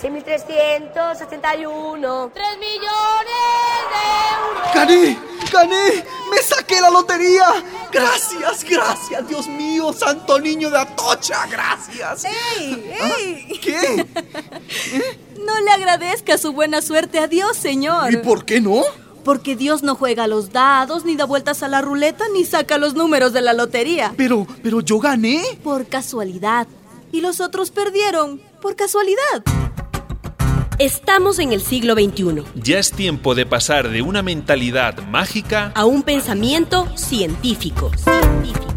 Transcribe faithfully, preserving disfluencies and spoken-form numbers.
seis mil trescientos ochenta y uno. ¡Tres millones de euros! ¡Gané! ¡Gané! ¡Me saqué la lotería! ¡Gracias, gracias! ¡Dios mío, santo niño de Atocha! ¡Gracias! ¡Ey! ¿Ah? ¡Ey! ¿Qué? ¿Eh? No le agradezca su buena suerte a Dios, señor. ¿Y por qué no? Porque Dios no juega a los dados, ni da vueltas a la ruleta, ni saca los números de la lotería. Pero, pero yo gané. Por casualidad. Y los otros perdieron por casualidad. Estamos en el siglo veintiuno. Ya es tiempo de pasar de una mentalidad mágica a un pensamiento científico. Científico.